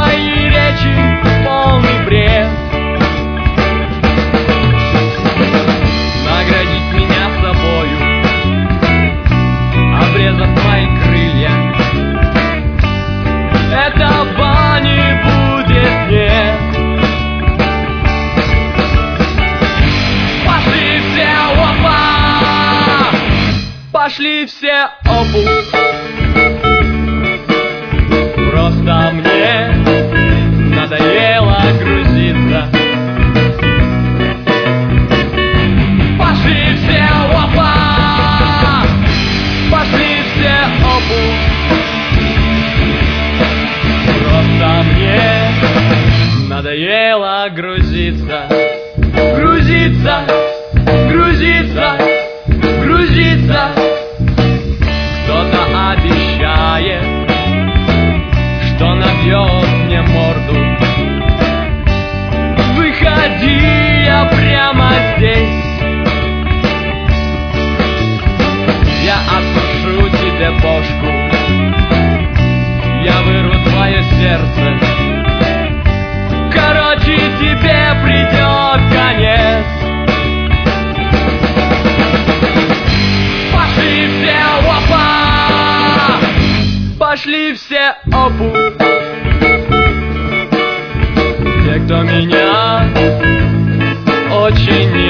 твои речи полный бред. Наградить меня собою, обрезав мои крылья, этого не будет, нет. Пошли все, опа! Пошли все, опу! Просто мне надоело грузиться. Пошли все, опа! Пошли все, опу! Просто мне надоело грузиться. Грузиться, грузиться, грузиться. Кто-то обещает, что набьет мне морду. Выходи, я прямо здесь. Я откушу тебе бошку, я вырву твое сердце. Короче, тебе придет конец. Пошли все, опа! Пошли все, опу! Те, кто меня очень